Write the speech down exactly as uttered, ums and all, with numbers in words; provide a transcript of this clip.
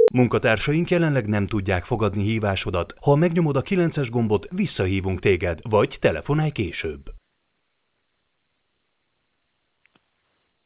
Munkatársaink jelenleg nem tudják fogadni hívásodat. Ha megnyomod a kilences gombot, visszahívunk téged, vagy telefonálj később.